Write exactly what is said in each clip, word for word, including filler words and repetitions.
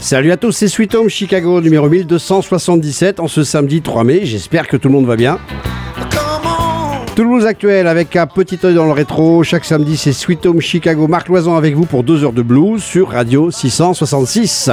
Salut à tous, c'est Sweet Home Chicago numéro mille deux cent soixante-dix-sept en ce samedi trois mai. J'espère que tout le monde va bien. Toulouse Actuel avec un petit œil dans le rétro. Chaque samedi, c'est Sweet Home Chicago. Marc Loison avec vous pour deux heures de blues sur Radio six cent soixante-six.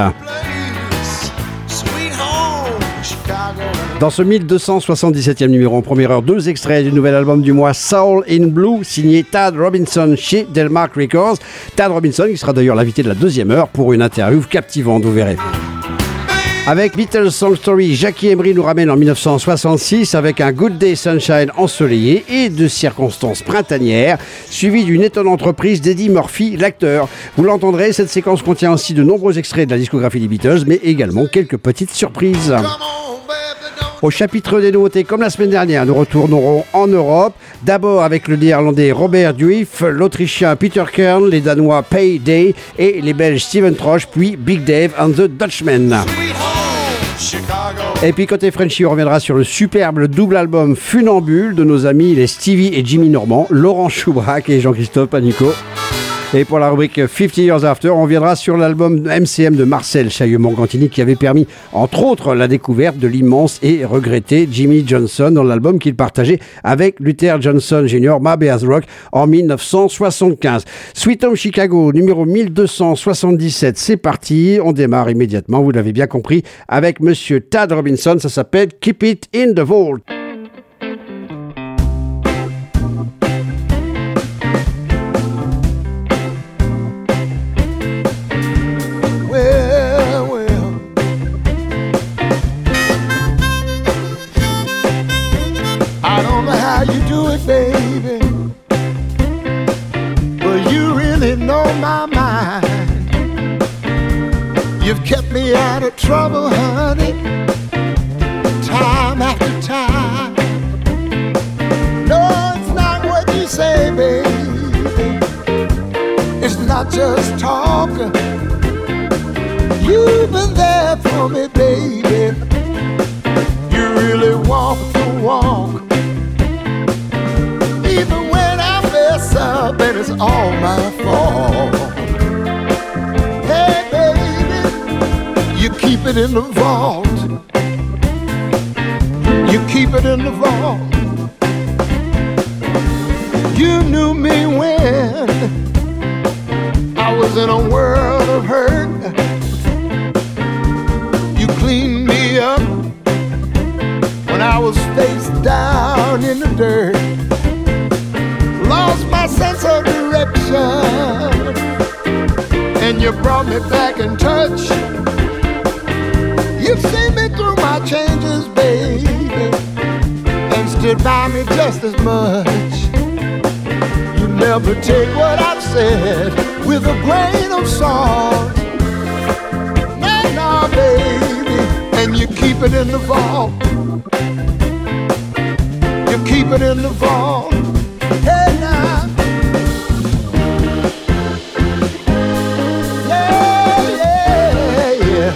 Dans ce mille deux cent soixante-dix-septième numéro, en première heure, deux extraits du nouvel album du mois Soul in Blue, signé Tad Robinson chez Delmark Records. Tad Robinson, qui sera d'ailleurs l'invité de la deuxième heure pour une interview captivante, vous verrez. Avec Beatles Song Story, Jackie Emery nous ramène en mille neuf cent soixante-six avec un Good Day Sunshine ensoleillé et de circonstances printanières, suivi d'une étonnante reprise d'Eddie Murphy, l'acteur. Vous l'entendrez, cette séquence contient aussi de nombreux extraits de la discographie des Beatles, mais également quelques petites surprises. Au chapitre des nouveautés, comme la semaine dernière, nous retournerons en Europe. D'abord avec le néerlandais Robert Duif, l'autrichien Peter Kern, les danois Payday et les belges Steven Troche, puis Big Dave and the Dutchmen. Et puis côté Frenchy, on reviendra sur le superbe double album Funambule de nos amis les Stevie et Jimmy Normand, Laurent Choubrac et Jean-Christophe Panico. Et pour la rubrique cinquante Years After, on reviendra sur l'album M C M de Marcel Chaillot-Morgantini qui avait permis, entre autres, la découverte de l'immense et regretté Jimmy Johnson dans l'album qu'il partageait avec Luther Johnson junior, My Bears Rock, en mille neuf cent soixante-quinze. Sweet Home Chicago, numéro mille deux cent soixante-dix-sept, c'est parti. On démarre immédiatement, vous l'avez bien compris, avec Monsieur Tad Robinson. Ça s'appelle Keep It in the Vault. Baby, well, you really know my mind. You've kept me out of trouble, honey, time after time. No, it's not what you say, baby. It's not just talk. You've been there for me, baby. You really walk the walk. Even when I mess up and it's all my fault. Hey baby, you keep it in the vault. You keep it in the vault. You knew me when I was in a world of hurt. You cleaned me up when I was face down in the dirt. Lost my sense of direction, and you brought me back in touch. You've seen me through my changes, baby, and stood by me just as much. You never take what I've said with a grain of salt. Nah, nah, baby, and you keep it in the vault. You keep it in the vault. Hey now, yeah, yeah, yeah.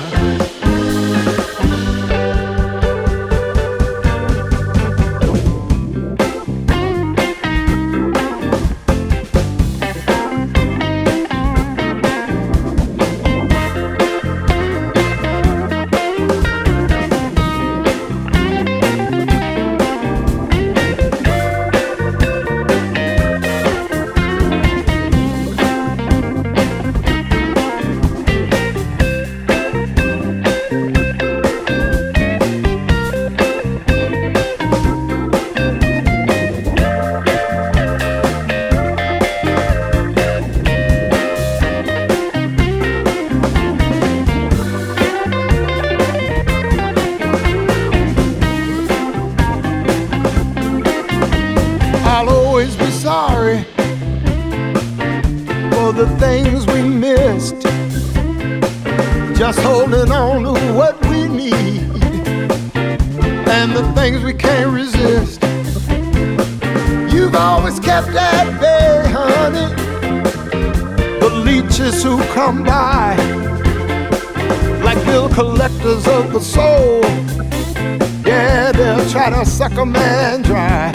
The things we missed, just holding on to what we need, and the things we can't resist. You've always kept at bay, honey, the leeches who come by like bill collectors of the soul. Yeah, they'll try to suck a man dry,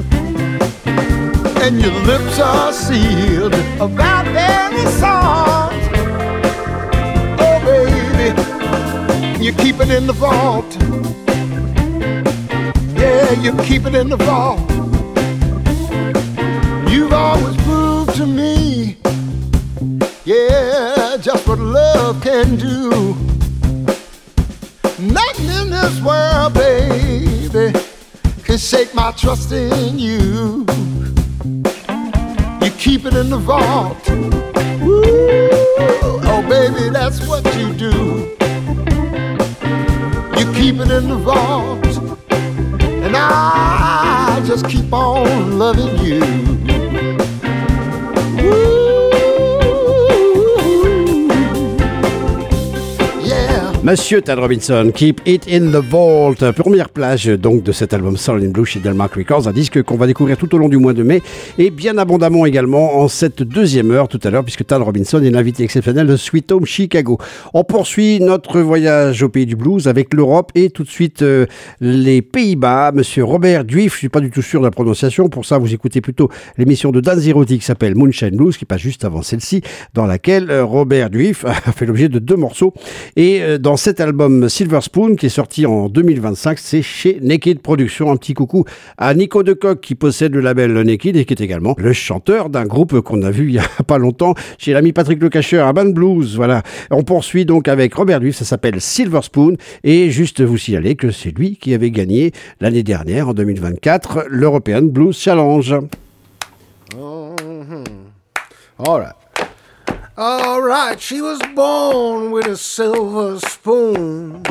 and your lips are sealed about their songs. Oh baby, you keep it in the vault. Yeah, you keep it in the vault. You've always proved to me, yeah, just what love can do. Nothing in this world, baby, can shake my trust in you. You keep it in the vault. Woo, oh baby, that's what you do. You keep it in the vault, and I just keep on loving you. Woo. Monsieur Tad Robinson, Keep It in the Vault, première plage donc de cet album Soul in Blue chez Delmark Records, un disque qu'on va découvrir tout au long du mois de mai et bien abondamment également en cette deuxième heure tout à l'heure puisque Tad Robinson est l'invité exceptionnel de Sweet Home Chicago. On poursuit notre voyage au pays du blues avec l'Europe et tout de suite euh, les Pays-Bas. Monsieur Robert Duif, je suis pas du tout sûr de la prononciation, pour ça vous écoutez plutôt l'émission de Dan Zerotti qui s'appelle Moonshine Blues qui passe juste avant celle-ci, dans laquelle euh, Robert Duif a fait l'objet de deux morceaux et euh, dans cet album Silver Spoon qui est sorti en deux mille vingt-cinq, c'est chez Naked Productions. Un petit coucou à Nico Decoq qui possède le label Naked et qui est également le chanteur d'un groupe qu'on a vu il y a pas longtemps chez l'ami Patrick Lecacheur à Band Blues. Voilà. On poursuit donc avec Robert Duif, ça s'appelle Silver Spoon et juste vous signaler que c'est lui qui avait gagné l'année dernière en deux mille vingt-quatre l'European Blues Challenge. Mm-hmm. All right. All right, she was born with a silver spoon.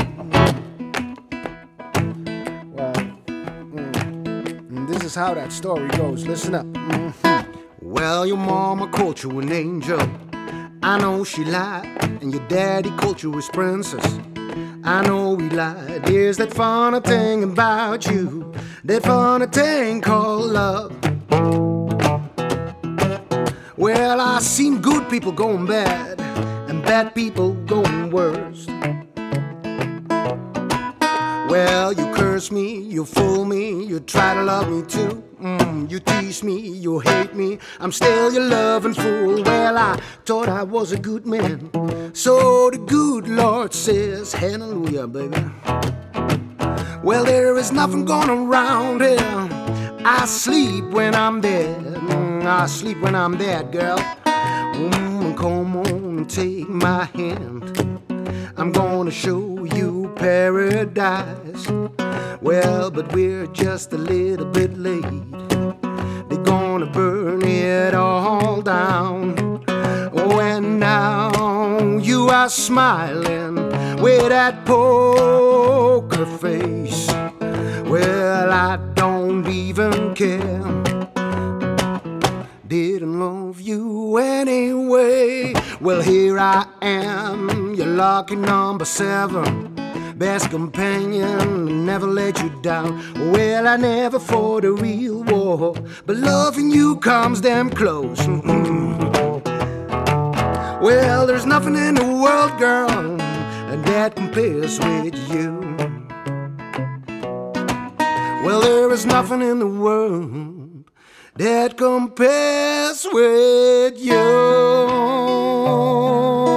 Well, mm, this is how that story goes. Listen up. Mm-hmm. Well, your mama called you an angel. I know she lied. And your daddy called you his princess. I know he lied. Here's that funny thing about you. That funny thing called love. Well, I seen good people going bad and bad people going worse. Well, you curse me, you fool me, you try to love me too. Mm, you tease me, you hate me, I'm still your loving fool. Well, I thought I was a good man, so the good Lord says, hallelujah, baby. Well, there is nothing going around here. I sleep when I'm dead. Mm, I sleep when I'm dead, girl. Mm, come on and take my hand. I'm gonna show you paradise. Well, but we're just a little bit late. They're gonna burn it all down. Oh, and now you are smiling with that poker face. Well, I don't even care. Didn't love you anyway. Well, here I am, your lucky number seven. Best companion, never let you down. Well, I never fought a real war, but loving you comes damn close. Well, there's nothing in the world, girl, that compares with you. Well, there is nothing in the world that compares with you.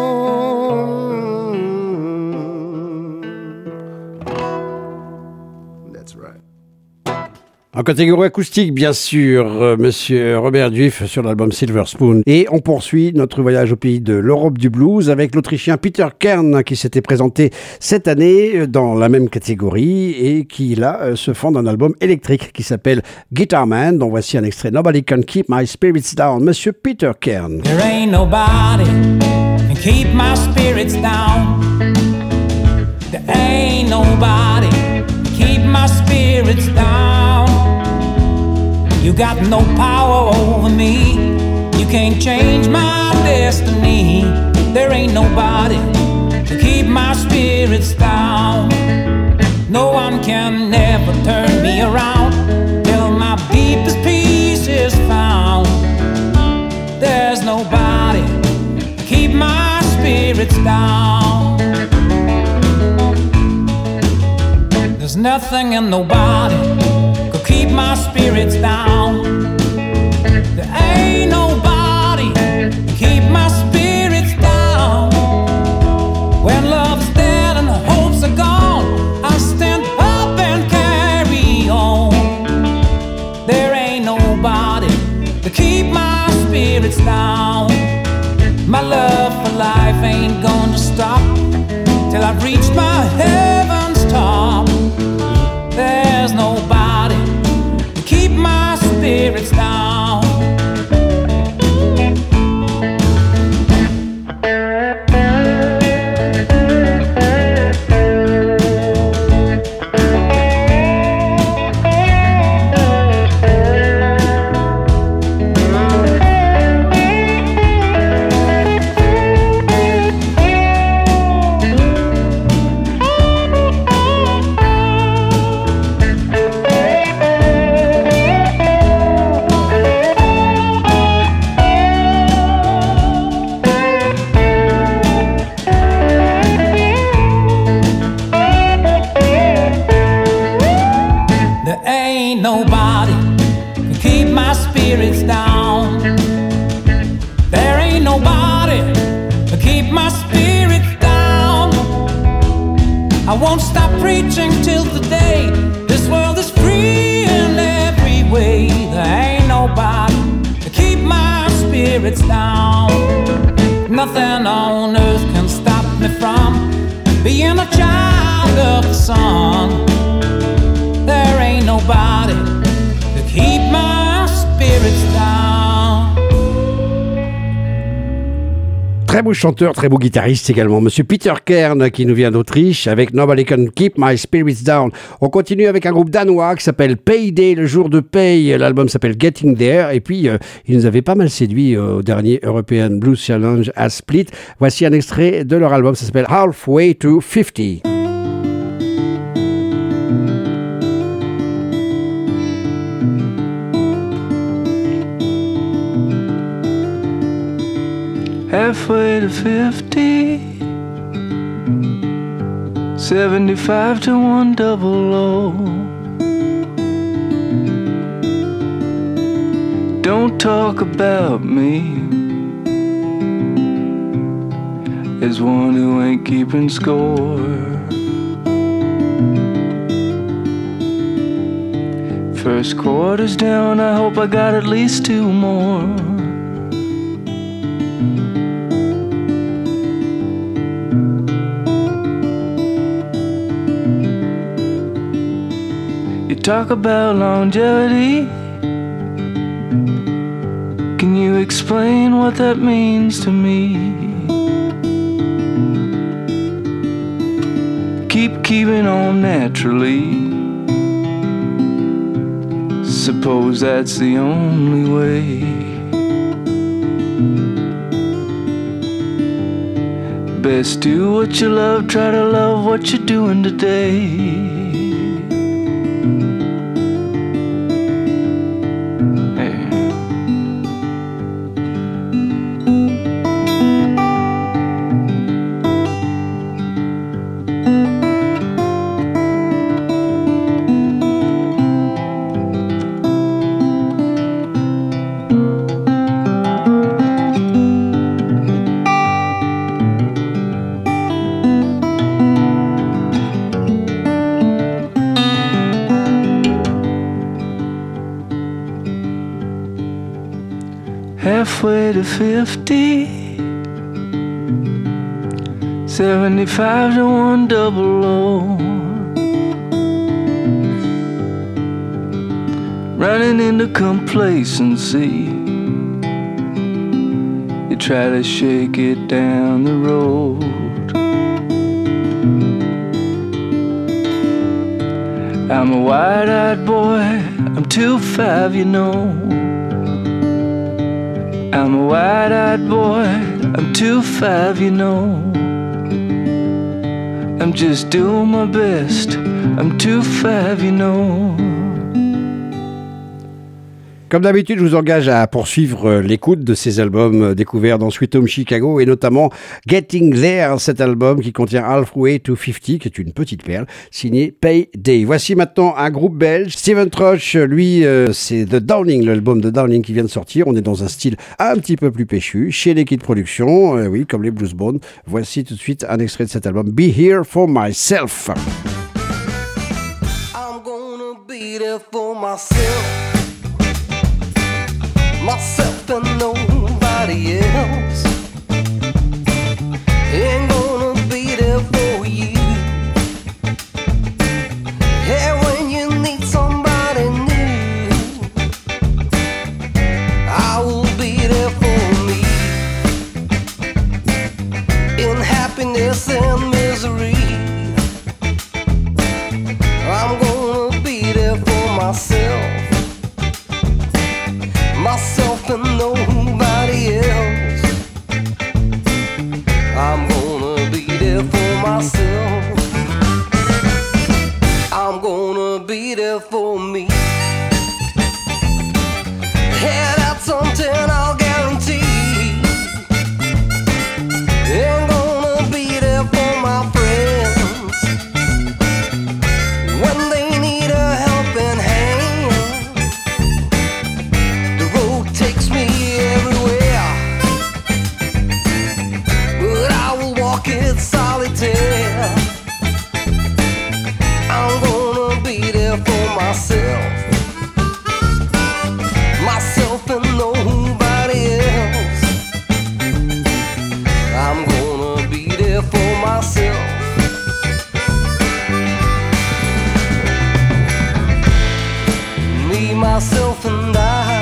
En catégorie acoustique, bien sûr, euh, Monsieur Robert Duif sur l'album Silver Spoon. Et on poursuit notre voyage au pays de l'Europe du blues avec l'Autrichien Peter Kern qui s'était présenté cette année dans la même catégorie et qui là euh, se fonde un album électrique qui s'appelle Guitar Man, dont voici un extrait Nobody Can Keep My Spirits Down. Monsieur Peter Kern. There ain't nobody can keep my spirits down. There ain't nobody can keep my spirits down. You got no power over me. You can't change my destiny. There ain't nobody to keep my spirits down. No one can never turn me around till my deepest peace is found. There's nobody to keep my spirits down. There's nothing and nobody could keep my spirits down. There ain't nobody to keep my spirits down. When love's dead and the hopes are spirits down. My love for life ain't gonna stop till I've reached my heaven's top. There's nobody to keep my spirits down. Nobody can keep my spirits down. There ain't nobody to keep my spirits down. I won't stop preaching till the day this world is free in every way. There ain't nobody to keep my spirits down. Nothing on earth can stop me from being a child of the sun. There ain't nobody to keep my spirits down. Très beau chanteur, très beau guitariste également, Monsieur Peter Kern qui nous vient d'Autriche avec Nobody Can Keep My Spirits Down. On continue avec un groupe danois qui s'appelle Payday, le jour de paye. L'album s'appelle Getting There et puis euh, il nous avait pas mal séduit euh, au dernier European Blues Challenge à Split. Voici un extrait de leur album, ça s'appelle Halfway to fifty. Halfway to fifty, seventy-five to one double O. Don't talk about me as one who ain't keeping score. First quarter's down, I hope I got at least two more. Talk about longevity. Can you explain what that means to me? Keep keeping on naturally. Suppose that's the only way. Best do what you love, try to love what you're doing today. Halfway to fifty, seventy-five to one double O. Running into complacency, you try to shake it down the road. I'm a wide-eyed boy, I'm two five, you know. I'm a wide-eyed boy, I'm two five, you know. I'm just doing my best, I'm two five, you know. Comme d'habitude, je vous engage à poursuivre l'écoute de ces albums découverts dans Sweet Home Chicago et notamment Getting There, cet album qui contient Halfway to fifty, qui est une petite perle, signé Payday. Voici maintenant un groupe belge, Steven Troche, lui, euh, c'est The Downing, l'album de Downing qui vient de sortir. On est dans un style un petit peu plus péchu, chez Liquid Production, euh, oui, comme les Blues Bones. Voici tout de suite un extrait de cet album, Be Here For Myself. I'm gonna be there for myself. Myself and nobody nobody else. Ain't gonna be there for you. Hey, when you need somebody new, I will be there for me. In happiness and misery, I'm gonna be there for myself. Myself and nobody else. I'm gonna be there for myself. I'm gonna be there for me. Yeah, that's something I'll guarantee. Ain't gonna be there for my friends when they need a helping hand. The road takes me everywhere, but I will walk it solitaire. I'm gonna be there for myself, myself and nobody else. I'm gonna be there for myself. Me, myself and I,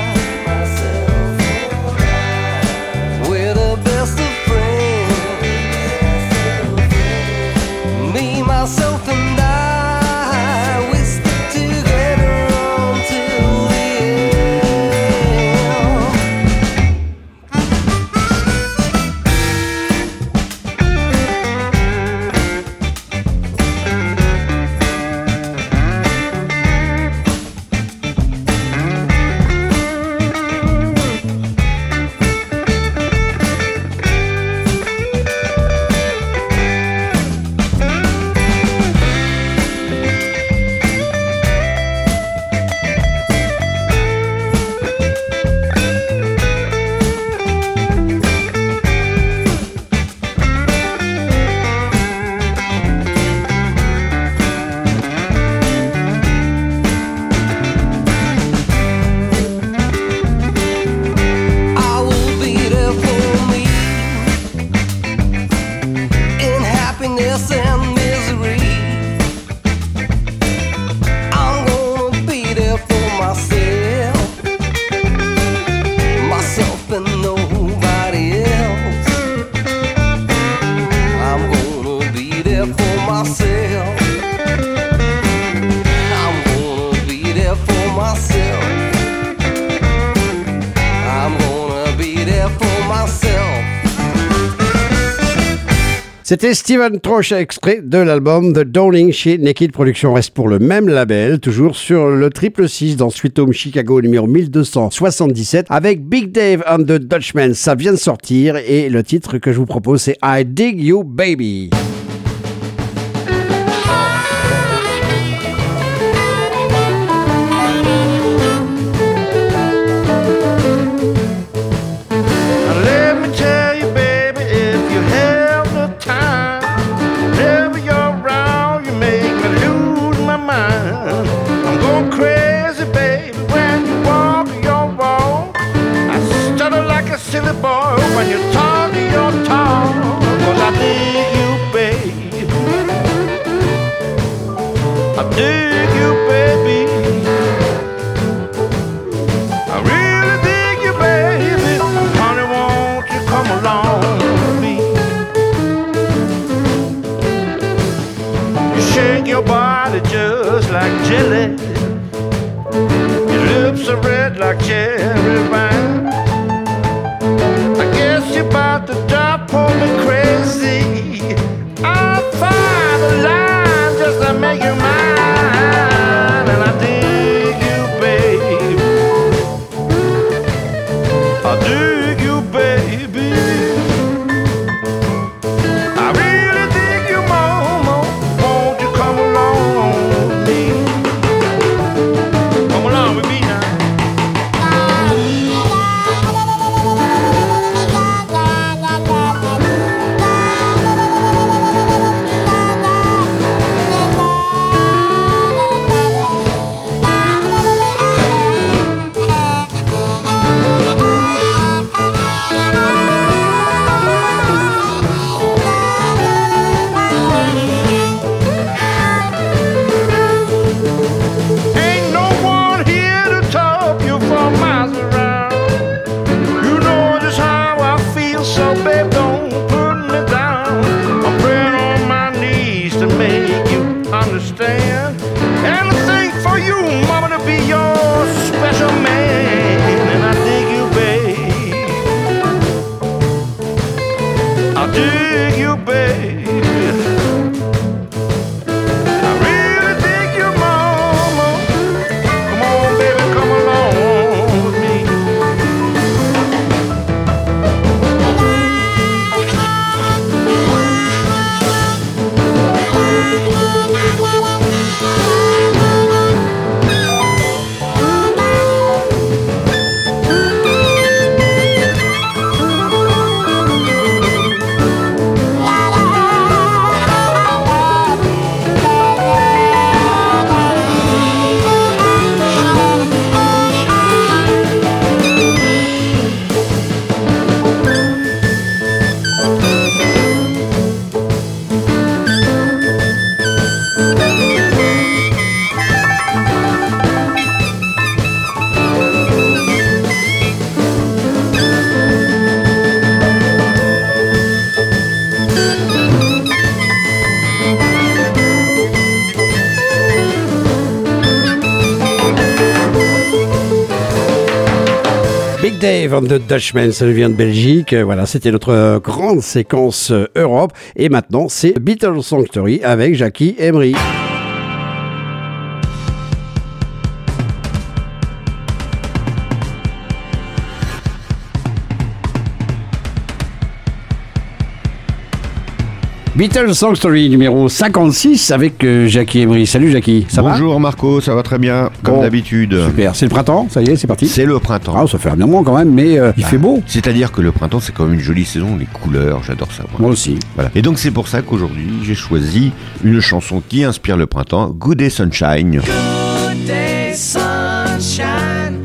we're the best of friends. Me, myself and I, we stick together until the I will be there for me in happiness and misery. I'm gonna be there for myself, myself and nobody else. I'm gonna be there for myself. I'm gonna be there for myself. I'm gonna be there for myself. C'était Steven Troche, extrait de l'album The Dawning chez Naked Productions. Reste pour le même label, toujours sur le triple six dans Sweet Home Chicago numéro mille deux cent soixante-dix-sept avec Big Dave and the Dutchman. Ça vient de sortir et le titre que je vous propose c'est I Dig You Baby. Let me tell you, baby, if you have the time, whenever you're around, you make me lose my mind. I'm going crazy, baby, when you walk your walk. I stutter like a silly boy when you talk your talk. 'Cause I dig you, baby. I dig you, baby. I really dig you, baby. Honey, won't you come along with me? You shake your body just like jelly. Your lips are red like cherry wine. I guess you're about to drive me crazy. I'll find a line just to make you mine. And I dig you, baby. I dig you, baby. I really dig you, mama. Won't you come along with me? Come along with me now. Big Dave and the Dutchman, ça vient de Belgique. Voilà, c'était notre grande séquence Europe. Et maintenant, c'est Beatles Sanctuary avec Jackie Emery. Beatles Song Story numéro cinquante-six avec euh, Jackie Emery. Salut Jackie, ça Bonjour va? Marco, ça va très bien, comme Bon, d'habitude. Super, c'est le printemps, ça y est, c'est parti. C'est le printemps. Ah, ça fait un moment quand même, mais euh, il Bah, fait beau. C'est-à-dire que le printemps, c'est quand même une jolie saison, les couleurs, j'adore ça. Moi. Moi aussi. Voilà. Et donc c'est pour ça qu'aujourd'hui, j'ai choisi une chanson qui inspire le printemps, Good Day Sunshine. Good day, sunshine.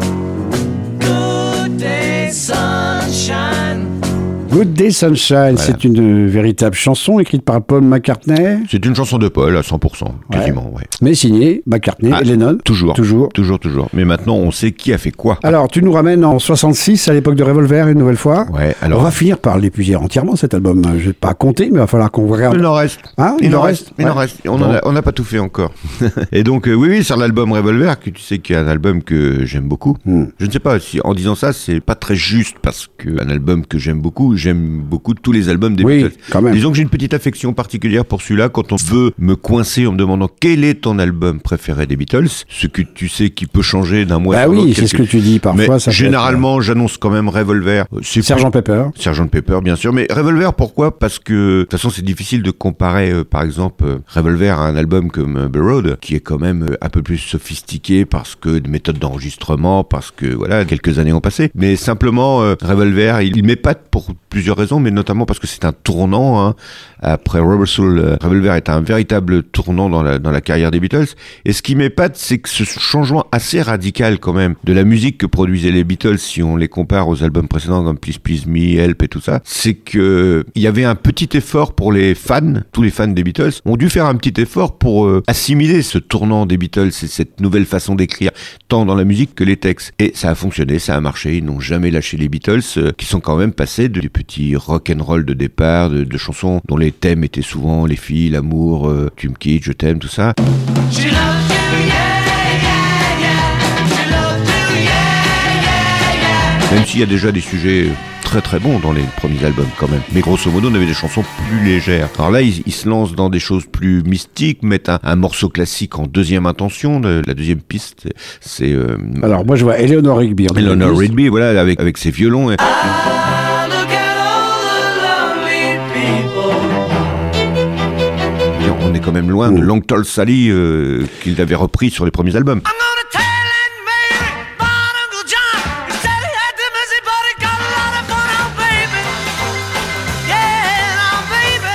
Good day, sunshine. Good Day Sunshine, c'est une véritable chanson écrite par Paul McCartney, C'est une chanson de Paul à cent pour cent, quasiment, ouais. mais signée McCartney Ah, et Lennon. Toujours. Toujours. Toujours, toujours. Mais maintenant, on sait qui a fait quoi. Alors, tu nous ramènes en soixante-six, à l'époque de Revolver, une nouvelle fois. Ouais, alors- On va finir par l'épuiser entièrement, cet album. Je vais pas compter, mais il va falloir qu'on regarde. Il en reste. Hein, il, en reste. Il Ouais. en reste. On Bon. en a- on n'a pas tout fait encore. Et donc, euh, oui, oui, sur l'album Revolver, que tu sais qu'il y a un album que j'aime beaucoup. Hmm. Je ne sais pas si en disant ça, c'est pas très juste parce que un album que j'aime beaucoup, j'aime beaucoup tous les albums des Oui, Beatles. quand même. Disons que j'ai une petite affection particulière pour celui-là quand on veut me coincer en me demandant quel est ton album préféré des Beatles, ce que tu sais qui peut changer d'un mois Bah sur l'autre. oui, c'est ce que tu dis parfois. Mais ça peut être, généralement, j'annonce quand même Revolver. Euh, c'est Sergent Pepper. Sergent Pepper, bien sûr. Mais Revolver, pourquoi? Parce que, de toute façon, c'est difficile de comparer, euh, par exemple, euh, Revolver à un album comme euh, The Road, qui est quand même euh, un peu plus sophistiqué parce que de méthodes d'enregistrement, parce que, voilà, quelques années ont passé. Mais simplement, euh, Revolver, il, il m'épate pour plusieurs raisons, mais notamment parce que c'est un tournant, hein. Après Rubber Soul, euh, Revolver est un véritable tournant dans la, dans la carrière des Beatles. Et ce qui m'épate, c'est que ce changement assez radical, quand même, de la musique que produisaient les Beatles, si on les compare aux albums précédents comme Please Please Me, Help et tout ça, c'est que il y avait un petit effort pour les fans, tous les fans des Beatles ont dû faire un petit effort pour euh, assimiler ce tournant des Beatles et cette nouvelle façon d'écrire, tant dans la musique que les textes. Et ça a fonctionné, ça a marché, ils n'ont jamais lâché les Beatles, euh, qui sont quand même passés de, du petit rock and roll de départ, de, de chansons dont les thèmes étaient souvent les filles, l'amour, euh, tu me quittes, je t'aime, tout ça. She loves you, yeah, yeah, yeah. She loves you, yeah, yeah, yeah. Même s'il y a déjà des sujets très très bons dans les premiers albums quand même. Mais grosso modo, on avait des chansons plus légères. Alors là, ils, ils se lancent dans des choses plus mystiques, mettent un, un morceau classique en deuxième intention. De, la deuxième piste, c'est... Euh, Alors, moi, je vois Eleanor Rigby. en Eleanor deuxième Rigby, voilà, avec, avec ses violons. Et... Ah, look at all the lonely people. on est quand même loin de Long Tall Sally euh, qu'il avait repris sur les premiers albums. I'm gonna tell Aunt Mary about Uncle John. He said he had the messy, but he got a lot of fun, oh baby. Yeah, now baby.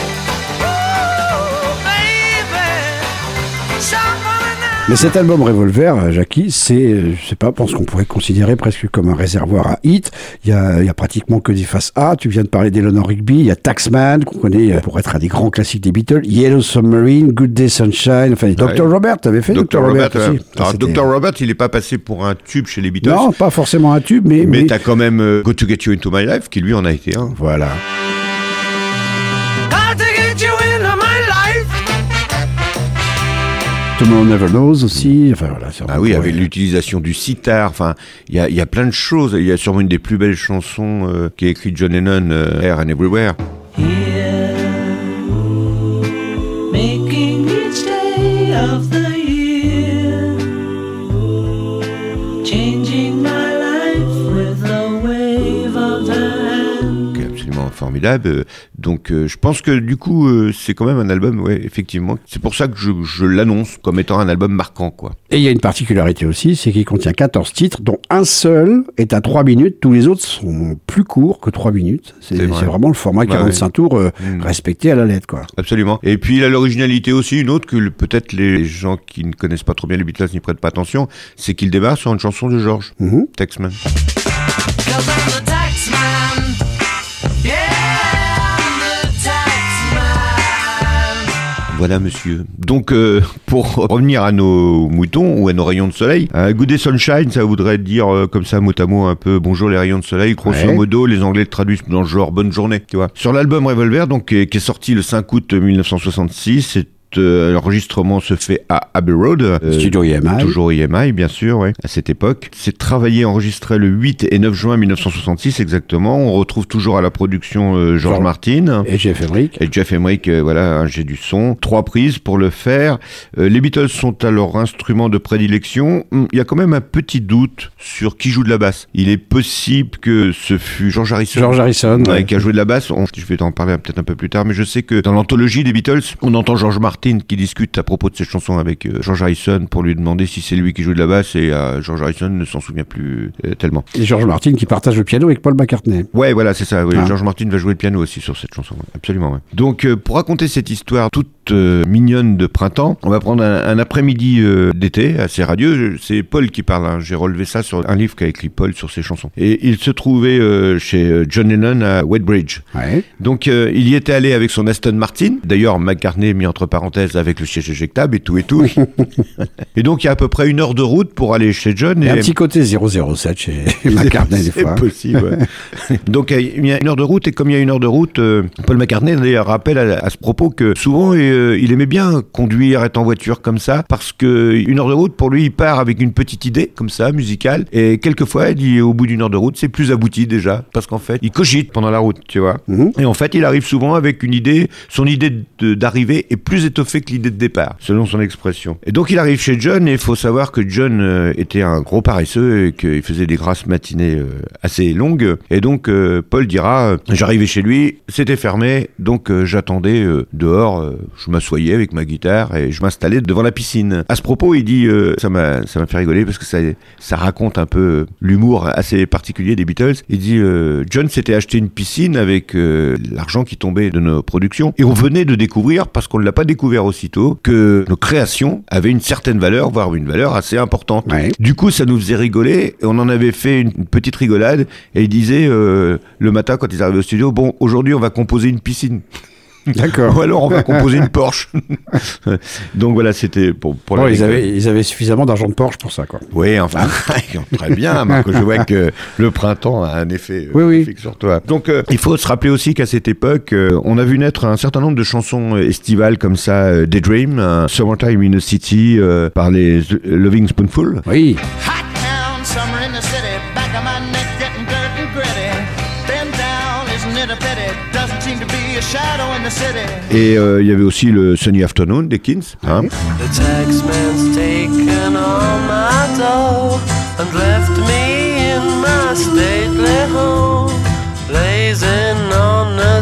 Ooh, baby. Someone now. Mais cet album Revolver, Jackie, c'est, je sais pas, je pense qu'on pourrait considérer presque comme un réservoir à hit. Il y a, il y a pratiquement que des faces A. Tu viens de parler d'Eleanor Rigby. Il y a Taxman, qu'on connaît pour être un des grands classiques des Beatles. Yellow Submarine, Good Day Sunshine. Enfin, docteur Robert, t'avais fait docteur Robert, Robert aussi. euh, Alors, C'était- docteur Robert, il est pas passé pour un tube chez les Beatles. Non, pas forcément un tube, mais... Mais mais- t'as quand même euh, Go to Get You Into My Life, qui lui en a été un. Voilà. Got to get you into my life. Tomorrow Never Knows aussi. Enfin, voilà. c'est Ah vraiment- oui, ouais. avec l'utilisation du sitar, enfin, il y a, il y a plein de choses. Il y a sûrement une des plus belles chansons euh, qu'a écrit John Lennon, euh, Here and Everywhere. Here, making each day of the year, changing my life with a wave of the hand. Qui est absolument formidable. Euh, Donc, euh, je pense que du coup, euh, c'est quand même un album, ouais, effectivement. C'est pour ça que je, je l'annonce comme étant un album marquant, quoi. Et il y a une particularité aussi, c'est qu'il contient quatorze titres, dont un seul est à trois minutes. Tous les autres sont plus courts que trois minutes. C'est C'est vrai. c'est vraiment le format quarante-cinq ouais. tours euh, Mm. respecté à la lettre, quoi. Absolument. Et puis, il a l'originalité aussi, une autre que le- peut-être les gens qui ne connaissent pas trop bien les Beatles n'y prêtent pas attention, c'est qu'il démarre sur une chanson de George, Mhm. Taxman. Cause I'm the tax man. Yeah, I'm the tax man. Voilà, monsieur. Donc, euh, pour revenir à nos moutons ou à nos rayons de soleil, un Good Day Sunshine, ça voudrait dire euh, comme ça, mot à mot, un peu bonjour les rayons de soleil. Grosso Ouais. modo, les Anglais le traduisent dans le genre bonne journée, tu vois. Sur l'album Revolver, donc, qui est, qui est sorti le cinq août mille neuf cent soixante-six, c'est euh, l'enregistrement se fait à Abbey Road. euh, Studio I M I. Toujours I M I, bien sûr, ouais, à cette époque. C'est travaillé, enregistré le huit et neuf juin mille neuf cent soixante-six exactement. On retrouve toujours à la production euh, George George- Martin. Et Jeff Emerick. Et Jeff Emerick, euh, voilà, un jet du son. Trois prises pour le faire. Euh, les Beatles sont à leur instrument de prédilection. Hum, Il y a quand même un petit doute sur qui joue de la basse. Il est possible que ce fut George Harrison. George Harrison. Ouais, ouais. qui a joué de la basse. On- je vais t'en parler peut-être un peu plus tard, mais je sais que dans l'anthologie des Beatles, on entend George Martin qui discute à propos de cette chanson avec euh, George Harrison pour lui demander si c'est lui qui joue de la basse, et euh, George Harrison ne s'en souvient plus euh, tellement. Et George Martin qui partage le piano avec Paul McCartney. Ouais, voilà, c'est ça. Oui. Ah. George Martin va jouer le piano aussi sur cette chanson. Ouais. Absolument. Ouais. Donc, euh, pour raconter cette histoire toute euh, mignonne de printemps, on va prendre un, un après-midi euh, d'été assez radieux. C'est Paul qui parle. Hein. J'ai relevé ça sur un livre qu'a écrit Paul sur ses chansons. Et il se trouvait euh, chez euh, John Lennon à Wadebridge. Ouais. Donc, euh, il y était allé avec son Aston Martin. D'ailleurs, McCartney mis entre parenthèses avec le siège éjectable et tout et tout. Et donc, il y a à peu près une heure de route pour aller chez John. Il y a et un petit côté zéro zéro sept chez McCartney des c'est fois. possible. Ouais. Donc euh, il y a une heure de route, et comme il y a une heure de route, euh, Paul McCartney d'ailleurs rappelle à, à ce propos que souvent euh, il aimait bien conduire, être en voiture comme ça, parce que une heure de route pour lui, il part avec une petite idée comme ça musicale, et quelquefois il dit au bout d'une heure de route c'est plus abouti déjà, parce qu'en fait il cogite pendant la route, tu vois. Mhm. Et en fait il arrive souvent avec une idée, son idée de- d'arrivée est plus étoffée que l'idée de départ, selon son expression. Et donc il arrive chez John, et il faut savoir que John euh, était un gros paresseux et qu'il faisait des grasses matinées euh, assez longues. Et donc euh, Paul dira, euh, j'arrivais chez lui, c'était fermé, donc euh, j'attendais euh, dehors, euh, je m'assoyais avec ma guitare et je m'installais devant la piscine. À ce propos, il dit, euh, ça m'a ça m'a fait rigoler parce que ça, ça raconte un peu euh, l'humour assez particulier des Beatles. Il dit, euh, John s'était acheté une piscine avec euh, l'argent qui tombait de nos productions, et on venait de découvrir, parce qu'on ne l'a pas découvert aussitôt, que nos créations avaient une certaine valeur, voire une valeur assez importante. Ouais. Du coup, ça nous faisait rigoler, et on en avait fait une, une petite rigolade, et il disait euh, le matin quand ils arrivaient au studio, bon, aujourd'hui on va composer une piscine. D'accord. Ou alors on va composer une Porsche. Donc voilà, c'était pour, pour Bon, la ils, rigolade. avaient, ils avaient suffisamment d'argent de Porsche pour ça, quoi. Oui, enfin, très bien, Marc. Je vois que le printemps a un effet, euh, Oui, oui. effet sur toi. Donc, euh, il faut se rappeler aussi qu'à cette époque, euh, on a vu naître un certain nombre de chansons euh, estivales comme ça, euh, Daydream, euh, Summertime in the City, euh, par les euh, Loving Spoonful. Oui. Hot town, summer in the city, back of my neck getting dirt and gritty. Bend down, isn't it a pity? Doesn't seem to be a shadow in the city. Et euh, il y avait aussi le Sunny Afternoon des Kings. Hein. The taxman's taken all my dough and left me in my stately home, blazing on a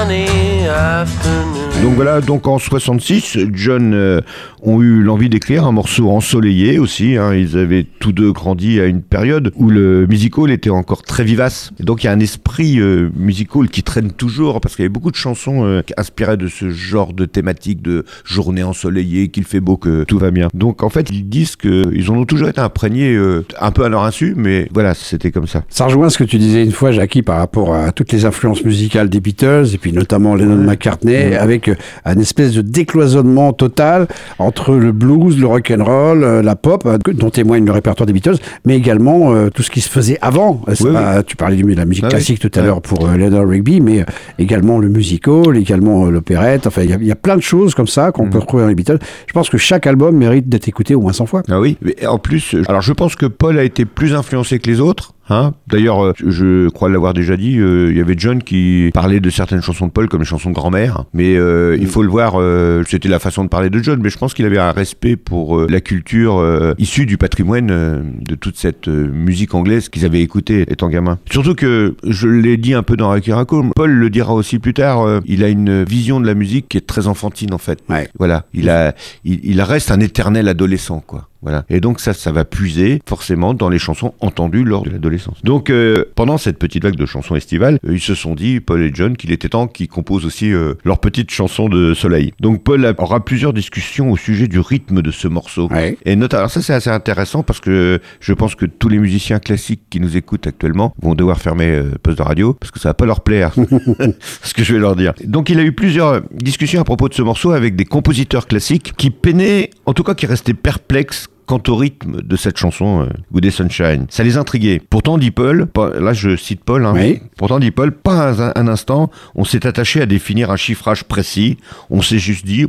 sunny afternoon. Donc voilà, donc en soixante-six, John euh, ont eu l'envie d'écrire un morceau ensoleillé aussi. Hein. Ils avaient tous deux grandi à une période où le musical était encore très vivace. Et donc il y a un esprit euh, musical qui traîne toujours, parce qu'il y avait beaucoup de chansons euh, qui inspiraient de ce genre de thématique de journée ensoleillée, qu'il fait beau, que tout va bien. Donc en fait, ils disent qu'ils en ont toujours été imprégnés, euh, un peu à leur insu, mais voilà, c'était comme ça. Ça rejoint ce que tu disais une fois, Jackie, par rapport à toutes les influences musicales des Beatles, et puis notamment Lennon-McCartney, avec euh, un espèce de décloisonnement total entre le blues, le rock'n'roll, euh, la pop, euh, dont témoigne le répertoire des Beatles, mais également euh, tout ce qui se faisait avant. C'est Oui, pas- Tu parlais de la musique Ah, classique oui. tout à Ouais. l'heure pour euh, Leonard Rigby, mais euh, également le musical, également euh, l'opérette. Enfin, il y, a- il y a plein de choses comme ça qu'on peut retrouver dans les Beatles. Je pense que chaque album mérite d'être écouté au moins cent fois. Ah oui, mais en plus, euh, alors je pense que Paul a été plus influencé que les autres. Hein. D'ailleurs, euh, je crois l'avoir déjà dit, euh, il y avait John qui parlait de certaines chansons de Paul comme les chansons de grand-mère, mais euh, il faut le voir, euh, c'était la façon de parler de John, mais je pense qu'il avait un respect pour euh, la culture euh, issue du patrimoine euh, de toute cette euh, musique anglaise qu'ils avaient écoutée étant gamin. Surtout que, je l'ai dit un peu dans Rocky Raccoon, Paul le dira aussi plus tard, euh, il a une vision de la musique qui est très enfantine en fait. Ouais. Voilà, il a, il, il reste un éternel adolescent, quoi. Voilà. Et donc ça, ça va puiser forcément dans les chansons entendues lors de l'adolescence. Donc euh, pendant cette petite vague de chansons estivales, euh, ils se sont dit, Paul et John, qu'il était temps qu'ils composent aussi euh, leur petite chanson de soleil. Donc Paul a- aura plusieurs discussions au sujet du rythme de ce morceau. Ouais. Et notamment, alors ça c'est assez intéressant parce que je pense que tous les musiciens classiques qui nous écoutent actuellement vont devoir fermer euh, poste de radio parce que ça va pas leur plaire ce que je vais leur dire. Donc il a eu plusieurs discussions à propos de ce morceau avec des compositeurs classiques qui peinaient, en tout cas qui restaient perplexes quant au rythme de cette chanson, euh, Good Day Sunshine. Ça les intriguait. Pourtant, dit Paul, pas- là je cite Paul, hein, Oui. pourtant, dit Paul, pas un, un instant, on s'est attaché à définir un chiffrage précis, on s'est juste dit,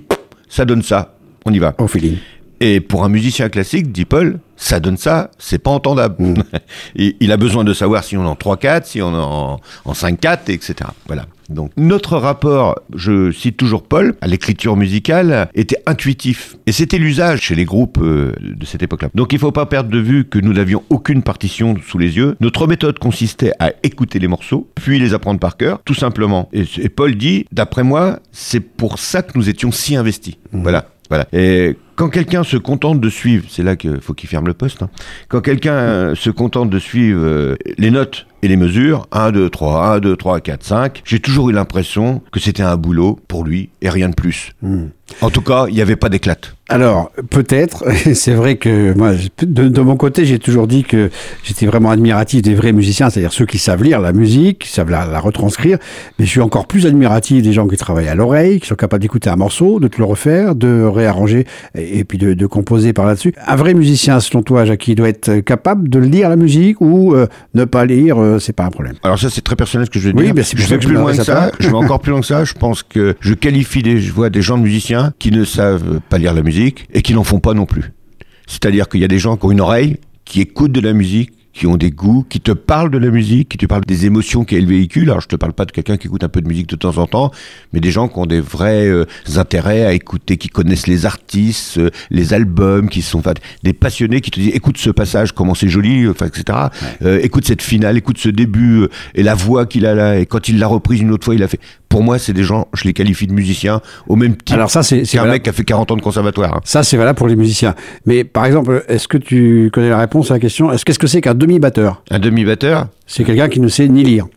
ça donne ça, on y va. Au feeling. Et pour un musicien classique, dit Paul, ça donne ça, c'est pas entendable. Mm. Et il a besoin de savoir si on est en trois quatre, si on est en, en cinq quatre, et cetera. Voilà. Donc, notre rapport, je cite toujours Paul, à l'écriture musicale, était intuitif. Et c'était l'usage chez les groupes euh, de cette époque-là. Donc, il ne faut pas perdre de vue que nous n'avions aucune partition sous les yeux. Notre méthode consistait à écouter les morceaux, puis les apprendre par cœur, tout simplement. Et, et Paul dit, d'après moi, c'est pour ça que nous étions si investis. Mmh. Voilà. Voilà. Et quand quelqu'un se contente de suivre, c'est là qu'il faut qu'il ferme le poste, hein. Quand quelqu'un euh, se contente de suivre euh, les notes et les mesures, un, deux, trois, un, deux, trois, quatre, cinq, j'ai toujours eu l'impression que c'était un boulot pour lui et rien de plus. Mmh. En tout cas, il n'y avait pas d'éclate. Alors, peut-être, c'est vrai que moi, de, de mon côté, j'ai toujours dit que j'étais vraiment admiratif des vrais musiciens, c'est-à-dire ceux qui savent lire la musique, qui savent la, la retranscrire, mais je suis encore plus admiratif des gens qui travaillent à l'oreille, qui sont capables d'écouter un morceau, de te le refaire, de réarranger et, et puis de, de composer par là-dessus. Un vrai musicien, selon toi, Jackie, doit être capable de lire la musique ou euh, ne pas lire, euh, c'est pas un problème. Alors ça, c'est très personnel ce que je veux oui, dire. Ben c'est je vais plus loin que ça, je vais encore plus loin que ça, je pense que je qualifie des, je vois des gens de musiciens qui ne savent pas lire la musique et qui n'en font pas non plus. C'est-à-dire qu'il y a des gens qui ont une oreille, qui écoutent de la musique, qui ont des goûts, qui te parlent de la musique, qui te parlent des émotions qu'elle véhicule. Alors je te parle pas de quelqu'un qui écoute un peu de musique de temps en temps, mais des gens qui ont des vrais euh, intérêts à écouter, qui connaissent les artistes, euh, les albums, qui sont enfin, des passionnés qui te disent écoute ce passage, comment c'est joli, enfin et cetera. Ouais. Euh, écoute cette finale, écoute ce début euh, et la voix qu'il a là, et quand il l'a reprise une autre fois, il a fait. Pour moi, c'est des gens, je les qualifie de musiciens au même titre. Alors ça, c'est, c'est qu'un valable. mec qui a fait quarante ans de conservatoire. Hein. Ça, c'est valable pour les musiciens. Mais par exemple, est-ce que tu connais la réponse à la question ? Est-ce qu'est-ce que c'est qu'un demi-batteur ? Un demi-batteur ? C'est quelqu'un qui ne sait ni lire.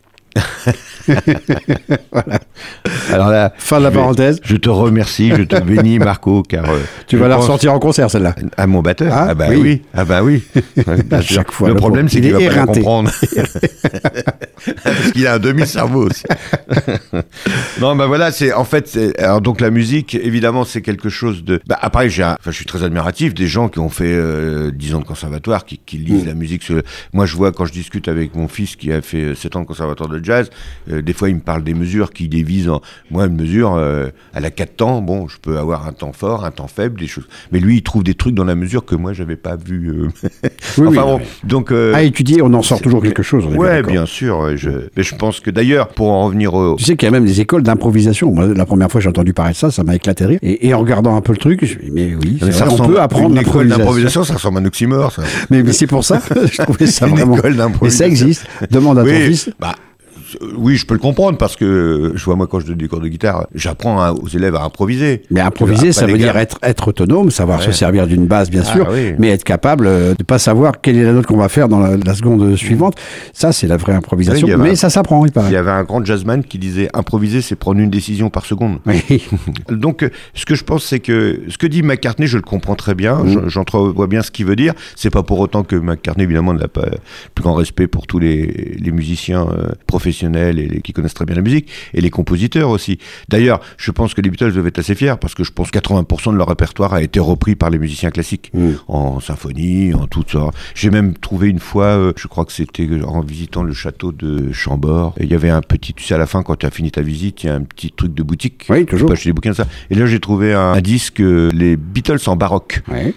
Voilà. Alors là, fin de la je parenthèse. Vais, je te remercie, je te bénis, Marco, car euh, tu vas la ressortir en concert celle-là. À mon batteur. Ah, ah bah oui. oui, ah bah oui. À chaque fois. Le, le problème, c'est qu'il va pas la comprendre. Parce qu'il a un demi-cerveau aussi. Non, bah voilà, c'est en fait, c'est, alors donc la musique, évidemment, c'est quelque chose de. Bah après, j'ai, un, enfin, je suis très admiratif des gens qui ont fait euh, dix ans de conservatoire, qui, qui lisent mmh. la musique. Sur... Moi, je vois quand je discute avec mon fils qui a fait sept ans de conservatoire de jazz, euh, des fois il me parle des mesures qui divisent en... Moi une mesure, euh, elle a quatre temps, bon je peux avoir un temps fort, un temps faible, des choses, mais lui il trouve des trucs dans la mesure que moi j'avais pas vu. Euh... oui, enfin oui, bon, oui. donc... Euh... À étudier, on en sort toujours quelque chose. On est ouais, bien, bien sûr, je... mais je pense que d'ailleurs, pour en revenir au... Tu sais qu'il y a même des écoles d'improvisation. Moi, la première fois j'ai entendu parler de ça, ça m'a éclaté rire. Et, et en regardant un peu le truc, je me dis, mais oui, c'est mais vrai, ça on peut apprendre une l'improvisation. École d'improvisation, ça ressemble à un oxymore, ça. mais, mais c'est pour ça, je trouvais ça une vraiment... école d'improvisation. Mais ça existe. Demande à oui, ton fils. Bah, oui, je peux le comprendre parce que je vois moi quand je donne des cours de guitare, j'apprends à, aux élèves à improviser. Mais improviser, ça veut dire être, être autonome, savoir ouais. se servir d'une base bien sûr, ah, oui. mais être capable de ne pas savoir quelle est la note qu'on va faire dans la, la seconde suivante. Ça, c'est la vraie improvisation. Oui, mais un, ça s'apprend, il paraît. Il y avait un grand jazzman qui disait improviser, c'est prendre une décision par seconde. Oui. Donc, ce que je pense, c'est que ce que dit McCartney, je le comprends très bien. Mmh. J'entrevois bien ce qu'il veut dire. C'est pas pour autant que McCartney, évidemment, n'a pas le plus grand respect pour tous les, les musiciens euh, professionnels et les, qui connaissent très bien la musique, et les compositeurs aussi. D'ailleurs, je pense que les Beatles doivent être assez fiers, parce que je pense que quatre-vingts pour cent de leur répertoire a été repris par les musiciens classiques, mmh. en symphonie, en tout ça. J'ai même trouvé une fois, euh, je crois que c'était en visitant le château de Chambord, il y avait un petit, tu sais, à la fin, quand tu as fini ta visite, il y a un petit truc de boutique. Oui, toujours. Tu peux acheter des bouquins de ça. Et là, j'ai trouvé un, un disque, euh, les Beatles en baroque. Oui.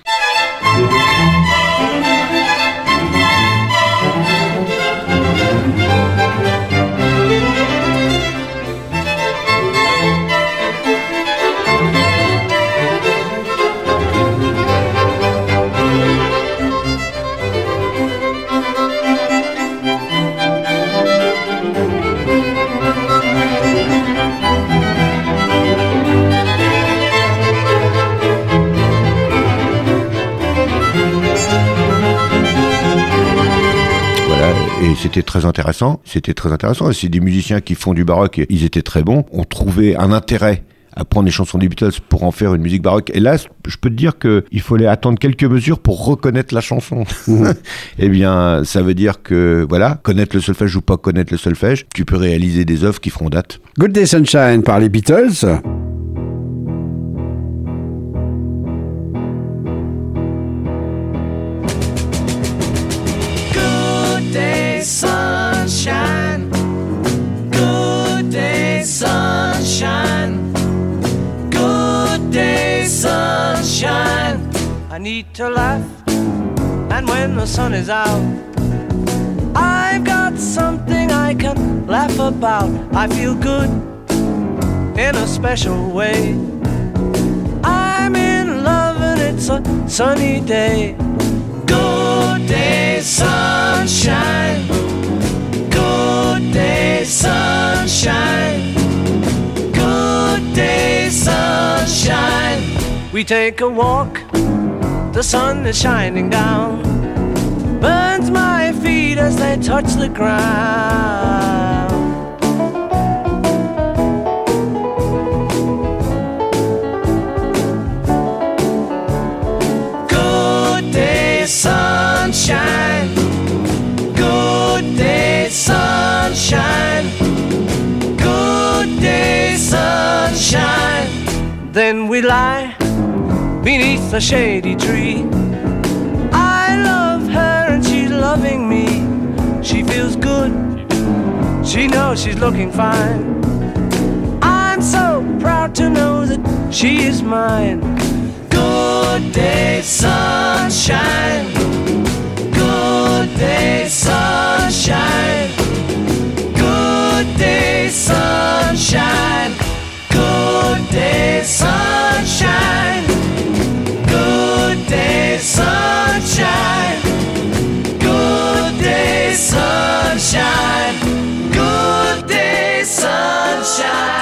Et c'était très intéressant, c'était très intéressant. Et c'est des musiciens qui font du baroque, et ils étaient très bons. On trouvait un intérêt à prendre les chansons des Beatles pour en faire une musique baroque. Et là, je peux te dire qu'il fallait attendre quelques mesures pour reconnaître la chanson. Mmh. Eh bien, ça veut dire que, voilà, connaître le solfège ou pas connaître le solfège, tu peux réaliser des œuvres qui feront date. Good Day Sunshine par les Beatles. Sunshine, good day, sunshine, good day, need to laugh, and when the sun is out, I've got something I can laugh about. I feel good in a special way. I'm in love and it's a sunny day. Good day, sunshine. Good day, sunshine. Good day, sunshine. We take a walk, the sun is shining down, burns my feet as they touch the ground. Good day, sunshine. Good day, sunshine. Good day, sunshine. Then we lie beneath a shady tree. I love her and she's loving me. She feels good, she knows she's looking fine. I'm so proud to know that she is mine. Good day, sunshine. Good day, sunshine. Good day, sunshine. Good day, sunshine. Good day, sunshine. Good day, sunshine. Good day, sunshine.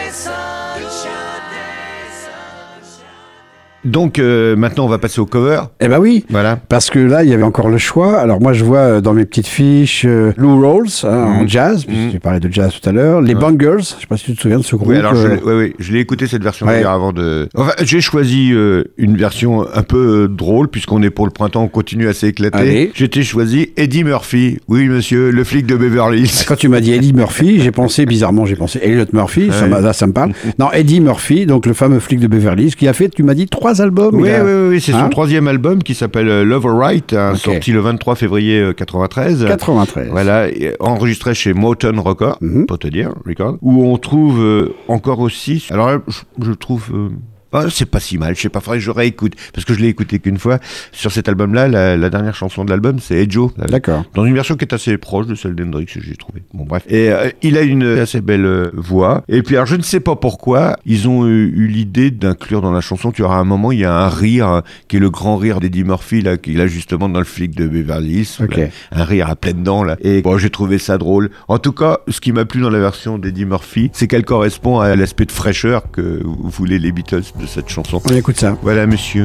Donc euh, maintenant on va passer au cover. Eh ben oui, Voilà. parce que là, il y avait encore le choix. Alors moi, je vois euh, dans mes petites fiches euh, Lou Rawls hein, en jazz, puisque tu parlais de jazz tout à l'heure. Les Bangles, je sais pas si tu te souviens de ce groupe. Oui, alors je, euh, l'ai- ouais, ouais, je l'ai écouté cette version Ouais. d'ailleurs avant de. Enfin, j'ai choisi euh, une version un peu euh, drôle puisqu'on est pour le printemps, on continue à s'éclater. Allez. J'étais choisi Eddie Murphy. Oui, monsieur, le flic de Beverly Hills. Quand tu m'as dit Eddie Murphy, j'ai pensé bizarrement, j'ai pensé Elliot Murphy, ça Ouais. m'a- là ça me parle. Non, Eddie Murphy, donc le fameux flic de Beverly Hills, qui a fait, tu m'as dit, trois albums. Oui, il a- oui, oui, c'est son Hein troisième album qui s'appelle euh, Love Alright, hein, Ok. sorti le vingt-trois février euh, quatre-vingt-treize. quatre-vingt-treize. Voilà, et enregistré chez Motown Record, Mhm. pour te dire, Record, où on trouve euh, encore aussi. Alors là, je, je trouve. euh, ah, c'est pas si mal, je sais pas, faudrait que je réécoute, parce que je l'ai écouté qu'une fois. Sur cet album-là, la, la dernière chanson de l'album, c'est Hey Joe. D'accord. Dans une version qui est assez proche de celle d'Hendrix, j'ai trouvé. Bon, bref. Et euh, il a une assez belle euh, voix. Et puis, alors, je ne sais pas pourquoi, ils ont eu, eu l'idée d'inclure dans la chanson, tu auras un moment, il y a un rire, hein, qui est le grand rire d'Eddie Murphy, là, qu'il a justement dans le flic de Beverly Hills. Ok. Là, un rire à pleines dents, là. Et bon, j'ai trouvé ça drôle. En tout cas, ce qui m'a plu dans la version d'Eddie Murphy, c'est qu'elle correspond à l'aspect de fraîcheur que voulaient les Beatles de cette chanson. On écoute ça. Voilà, monsieur.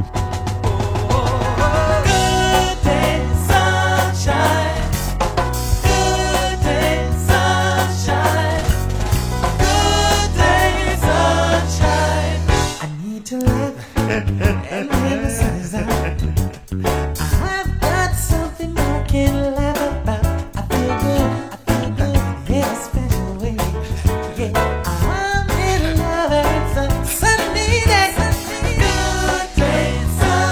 Good day, sunshine. Good day, sunshine. Good day, sunshine. I need to laugh and when the sun is out. I've got something I can laugh about. I feel good, I feel good in a special way. Yeah, I'm in love and it's a sunny day. Good day, sunshine.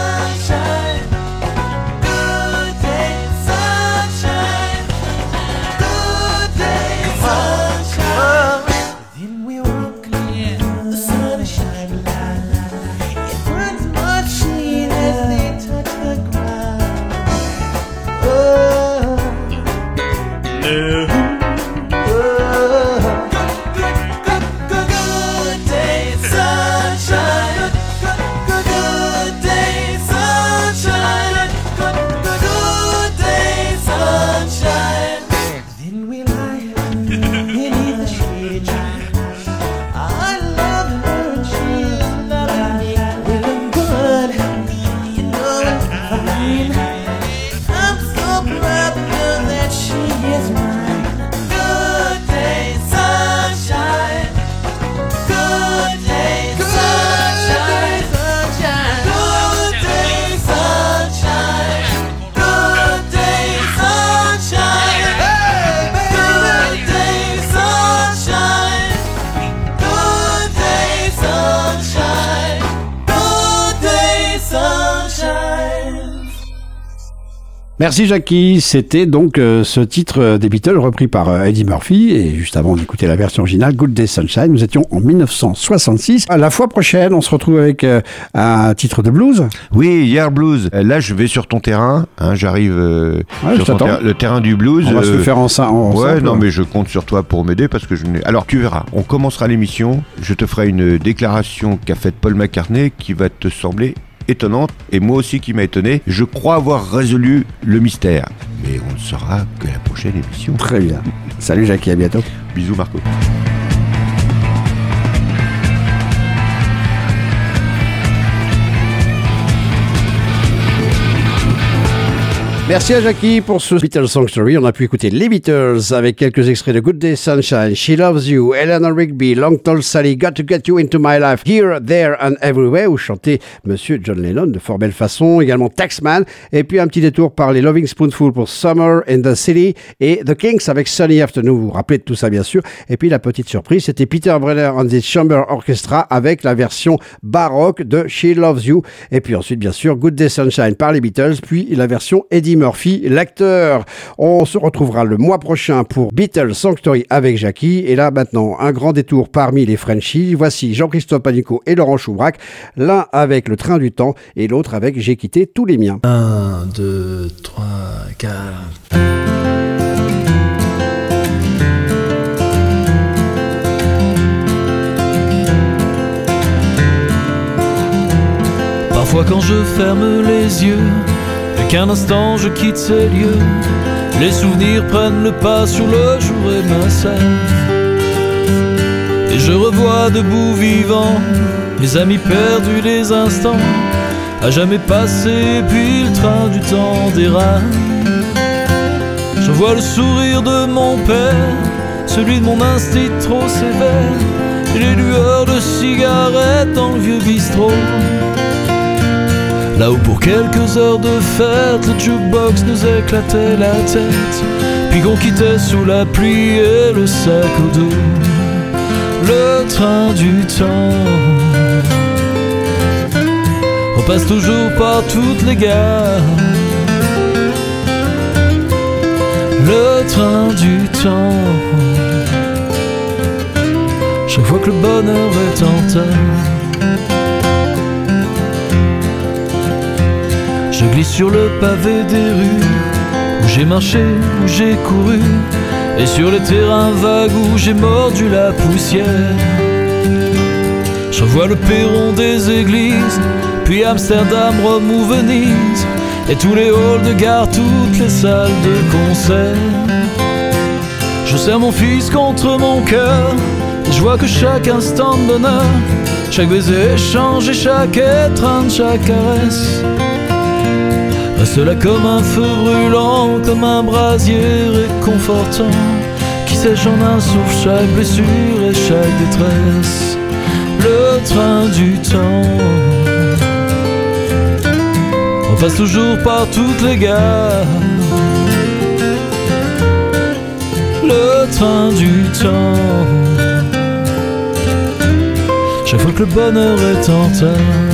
Merci Jackie, c'était donc euh, ce titre euh, des Beatles repris par euh, Eddie Murphy et juste avant d'écouter la version originale Good Day Sunshine, nous étions en mille neuf cent soixante-six. À la fois prochaine, on se retrouve avec euh, un titre de blues. Oui, Year Blues. Euh, Là, je vais sur ton terrain. Hein, J'arrive euh, Ouais, sur je ton t'attends. ter- le terrain du blues. On va se le faire en, en Ouais, ensemble. non, mais je compte sur toi pour m'aider parce que je n'ai. Alors, tu verras. On commencera l'émission. Je te ferai une déclaration qu'a faite Paul McCartney qui va te sembler étonnante et moi aussi qui m'a étonné. Je crois avoir résolu le mystère, mais on ne saura que la prochaine émission. Très bien. Salut Jackie, à bientôt. Bisous Marco. Merci à Jackie pour ce Beatles Song Story. On a pu écouter les Beatles avec quelques extraits de Good Day Sunshine, She Loves You, Eleanor Rigby, Long Tall Sally, Got to Get You Into My Life, Here, There and Everywhere, où chantait Monsieur John Lennon de fort belle façon, également Taxman, et puis un petit détour par les Loving Spoonful pour Summer in the City et The Kinks avec Sunny Afternoon. Vous vous rappelez de tout ça bien sûr. Et puis la petite surprise, c'était Peter Brenner and the Chamber Orchestra avec la version baroque de She Loves You. Et puis ensuite bien sûr Good Day Sunshine par les Beatles, puis la version Eddie Murphy, l'acteur. On se retrouvera le mois prochain pour Beatles Song Story avec Jackie. Et là, maintenant, un grand détour parmi les Frenchies. Voici Jean-Christophe Panico et Laurent Choubrac. L'un avec Le Train du Temps et l'autre avec J'ai quitté tous les miens. Un, deux, trois, quatre. Parfois quand je ferme les yeux et qu'un instant je quitte ces lieux, les souvenirs prennent le pas sur le jour et ma scène. Et je revois debout vivant mes amis perdus, les instants à jamais passé, puis le train du temps déraille. Je vois le sourire de mon père, celui de mon instinct trop sévère, et les lueurs de cigarettes dans le vieux bistrot. Là où pour quelques heures de fête, le jukebox nous éclatait la tête, puis qu'on quittait sous la pluie et le sac au dos. Le train du temps repasse toujours par toutes les gares. Le train du temps, chaque fois que le bonheur est en terre. Je glisse sur le pavé des rues où j'ai marché, où j'ai couru, et sur les terrains vagues où j'ai mordu la poussière. Je revois le perron des églises, puis Amsterdam, Rome ou Venise, et tous les halls de gare, toutes les salles de concert. Je serre mon fils contre mon cœur, et je vois que chaque instant de bonheur, chaque baiser échangé, chaque étreinte, chaque caresse, reste là comme un feu brûlant, comme un brasier réconfortant, qui sèche en un souffle chaque blessure et chaque détresse. Le train du temps on passe toujours par toutes les gares. Le train du temps, chaque fois que le bonheur est en terre.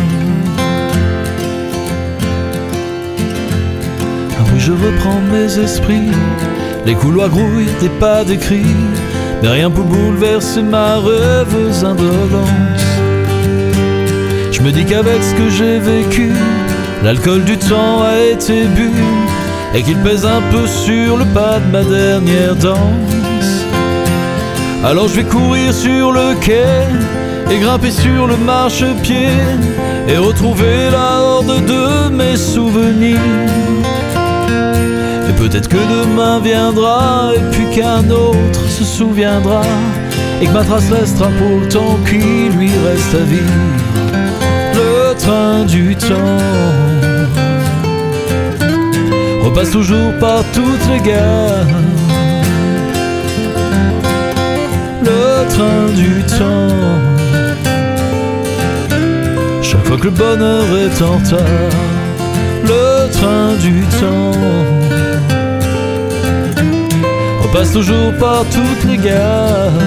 Ah oui, je reprends mes esprits, les couloirs grouillent, des pas, des cris, mais rien pour bouleverser ma rêveuse indolence. Je me dis qu'avec ce que j'ai vécu, l'alcool du temps a été bu, et qu'il pèse un peu sur le pas de ma dernière danse. Alors je vais courir sur le quai et grimper sur le marchepied et retrouver la horde de mes souvenirs. Et peut-être que demain viendra et puis qu'un autre se souviendra, et que ma trace restera pour le temps qui lui reste à vivre. Le train du temps repasse toujours par toutes les gares. Le train du temps, chaque fois que le bonheur est en retard. Le train du temps repasse toujours par toutes les gares.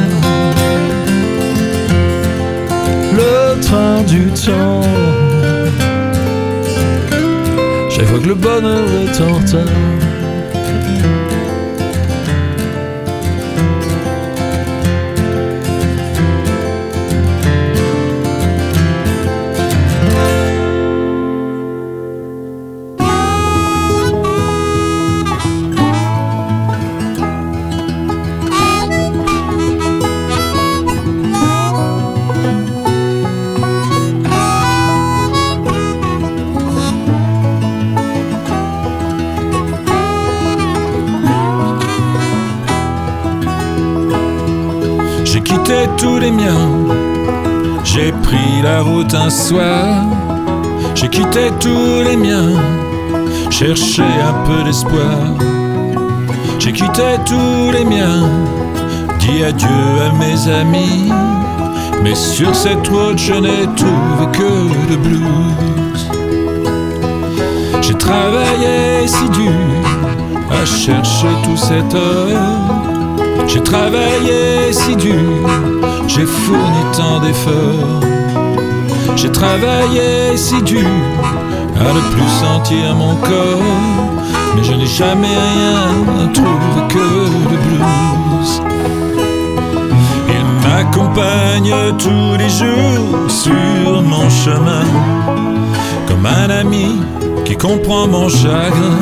Le train du temps, chaque fois que le bonheur est en retard. J'ai quitté tous les miens, j'ai pris la route un soir. J'ai quitté tous les miens, cherché un peu d'espoir. J'ai quitté tous les miens, dit adieu à mes amis. Mais sur cette route je n'ai trouvé que le blues. J'ai travaillé si dur à chercher tout cet or. J'ai travaillé si dur, j'ai fourni tant d'efforts. J'ai travaillé si dur à ne plus sentir mon corps. Mais je n'ai jamais rien trouvé que le blues. Il m'accompagne tous les jours sur mon chemin, comme un ami qui comprend mon chagrin.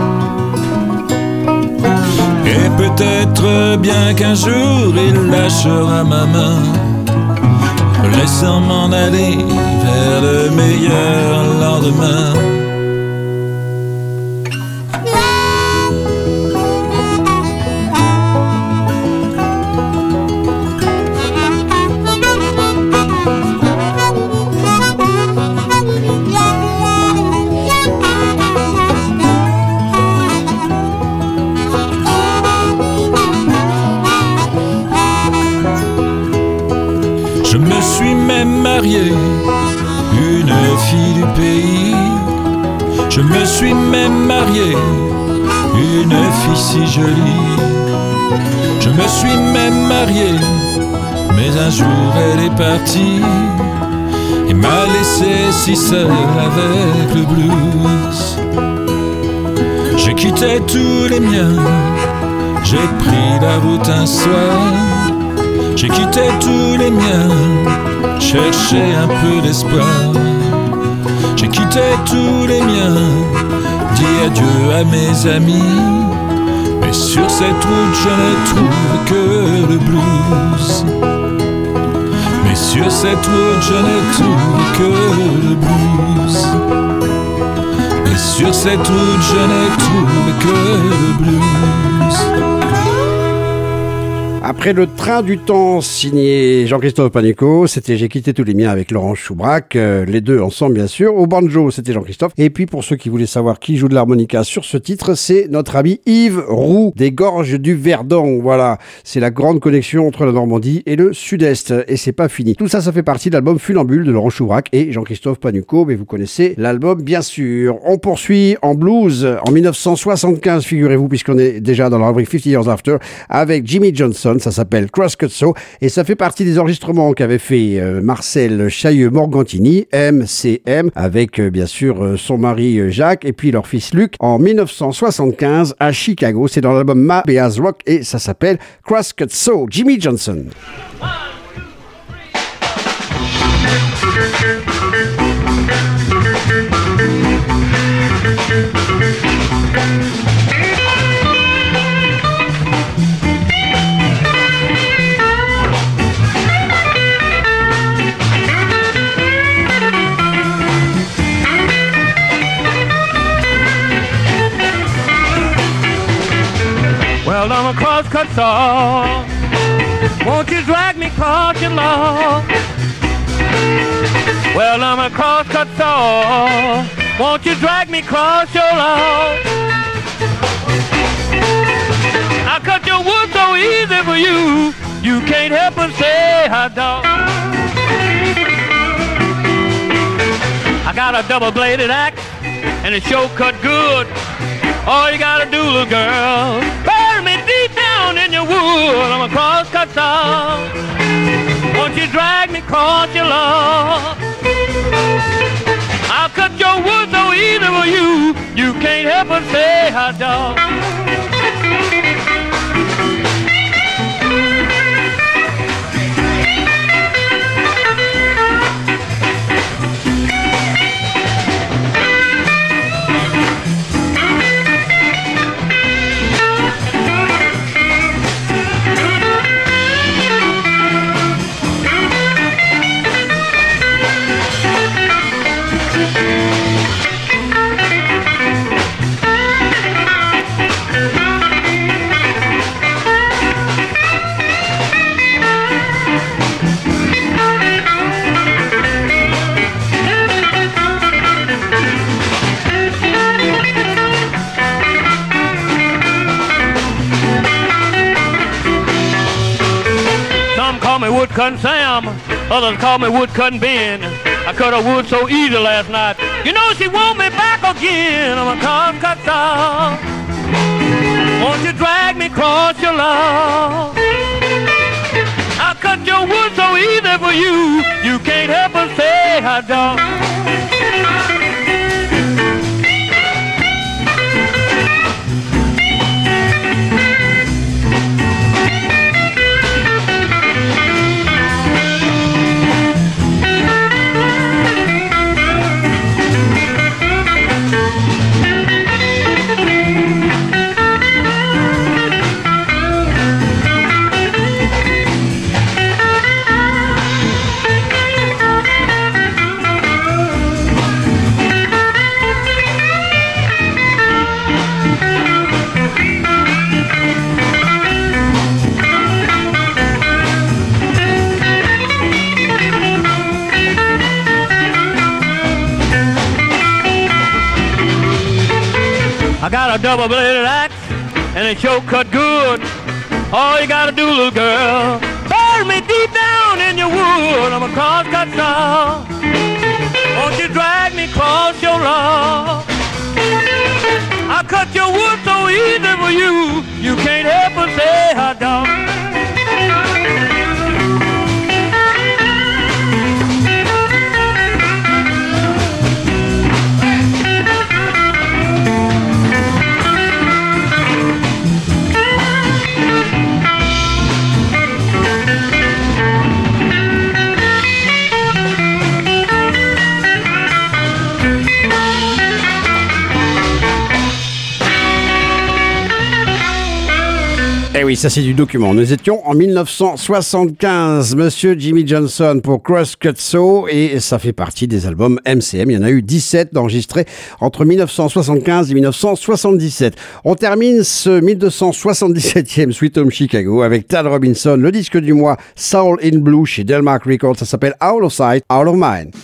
Et peut-être bien qu'un jour il lâchera ma main, me laissant m'en aller vers le meilleur lendemain. Je me suis même marié, une fille du pays. Je me suis même marié, une fille si jolie. Je me suis même marié, mais un jour elle est partie et m'a laissé si seul avec le blues. J'ai quitté tous les miens, j'ai pris la route un soir. J'ai quitté tous les miens, cherché un peu d'espoir. J'ai quitté tous les miens, dit adieu à mes amis. Mais sur cette route je ne trouve que le blues. Mais sur cette route je ne trouve que le blues. Mais sur cette route je ne trouve que le blues. Après le train du temps signé Jean-Christophe Panico, c'était J'ai quitté tous les miens avec Laurent Choubrac, euh, les deux ensemble bien sûr. Au banjo, c'était Jean-Christophe. Et puis pour ceux qui voulaient savoir qui joue de l'harmonica sur ce titre, c'est notre ami Yves Roux, des Gorges du Verdon. Voilà, c'est la grande connexion entre la Normandie et le Sud-Est. Et c'est pas fini. Tout ça, ça fait partie de l'album Funambule de Laurent Choubrac et Jean-Christophe Panico. Mais vous connaissez l'album bien sûr. On poursuit en blues en dix-neuf cent soixante-quinze, figurez-vous, puisqu'on est déjà dans la rubrique cinquante Years After, avec Jimmy Johnson. Ça s'appelle Crosscut Saw et ça fait partie des enregistrements qu'avait fait euh, Marcel Chailleux-Morgantini, M C M, avec euh, bien sûr euh, son mari euh, Jacques et puis leur fils Luc en dix-neuf cent soixante-quinze à Chicago. C'est dans l'album Ma Bears Rock et ça s'appelle Crosscut Saw. Jimmy Johnson. Well, I'm a crosscut saw. Won't you drag me across your lawn? Well, I'm a crosscut saw. Won't you drag me across your lawn? I cut your wood so easy for you, you can't help but say hot dog. I got a double-bladed axe, and it sure cut good. All you gotta do, little girl, bury me deep down in your wood. I'm a crosscut saw. Won't you drag me across your lawn? I'll cut cut your wood so easy for you, you can't help but say hot dog. Woodcutting Sam, others call me Woodcutting Ben. I cut a wood so easy last night. You know she want me back again. I'm a car cut off. Won't you drag me across your lawn? I cut your wood so easy for you, you can't help but say hot dog. I got a double-bladed axe, and it sure cut good. All you gotta do, little girl, bury me deep down in your wood. I'm a cross-cut saw. Won't you drag me across your lawn? I cut your wood so easy for you, you can't help but say hot dog. Eh oui, ça c'est du document. Nous étions en mille neuf cent soixante-quinze. Monsieur Jimmy Johnson pour Cross-Cut Saw, et ça fait partie des albums M C M. Il y en a eu dix-sept enregistrés entre mille neuf cent soixante-quinze et mille neuf cent soixante-dix-sept. On termine ce mille deux cent soixante-dix-septième Sweet Home Chicago avec Tad Robinson, le disque du mois Soul in Blue chez Delmark Records. Ça s'appelle Out of Sight, Out of Mind.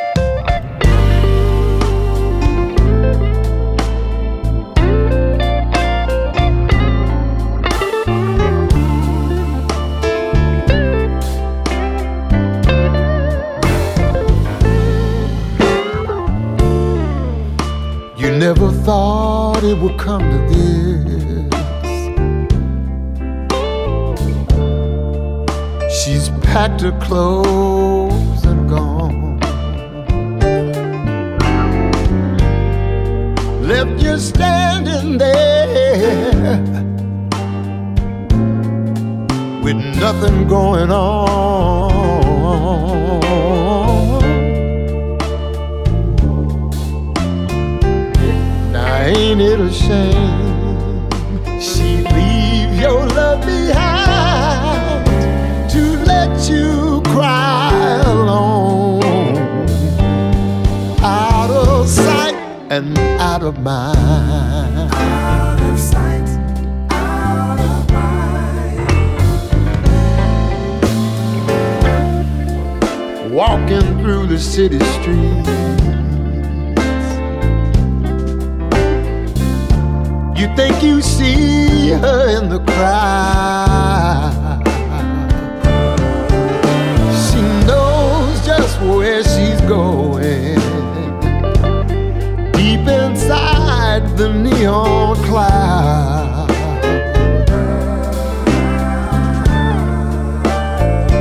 Never thought it would come to this. She's packed her clothes and gone, left you standing there with nothing going on. Ain't it a shame she'd leave your love behind to let you cry alone, out of sight and out of mind. Out of sight, out of mind. Walking through the city streets, you think you see her in the crowd. She knows just where she's going, deep inside the neon cloud.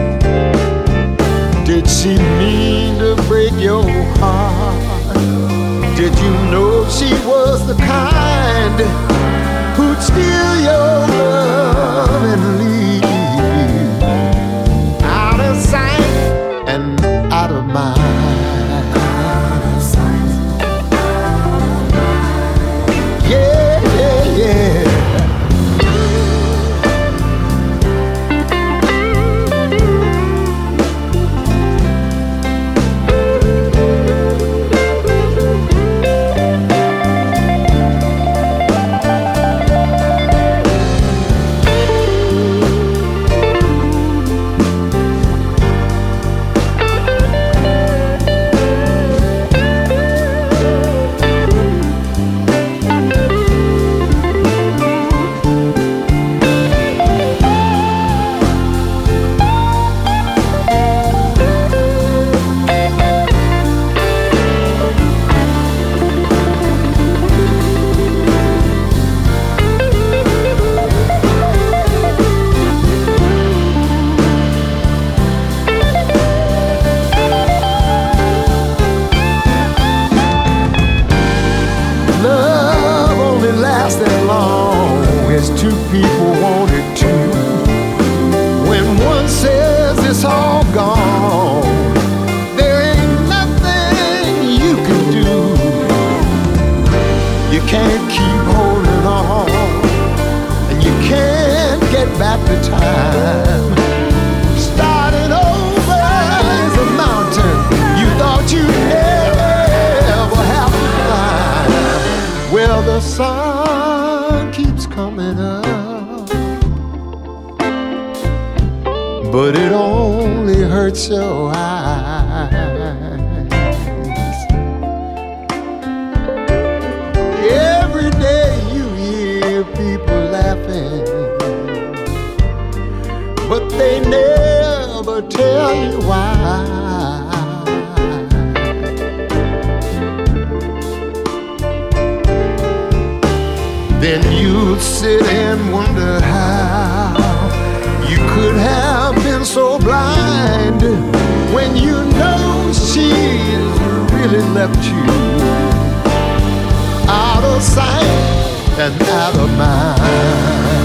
Did she mean to break your heart? was the kind who'd steal your love and leave out of sight and out of mind. Yeah, yeah, yeah. Two people want it to. When one says it's all gone, there ain't nothing you can do. You can't keep holding on, and you can't get back the time. Starting over is a mountain you thought you'd never have to climb. Well, the sun keeps coming up, but it only hurts your eyes. Every day you hear people laughing, but they never tell you why. Then you'll sit and wonder how you could have been so blind when you know she's really left you out of sight and out of mind.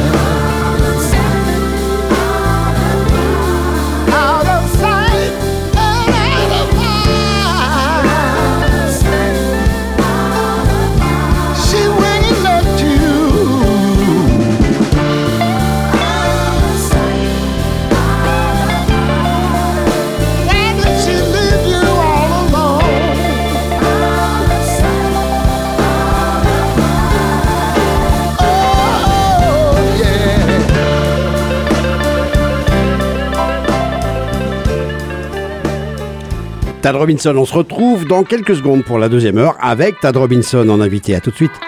Out of sight and out of mind. She really left you. Tad Robinson, on se retrouve dans quelques secondes pour la deuxième heure avec Tad Robinson en invité. À tout de suite.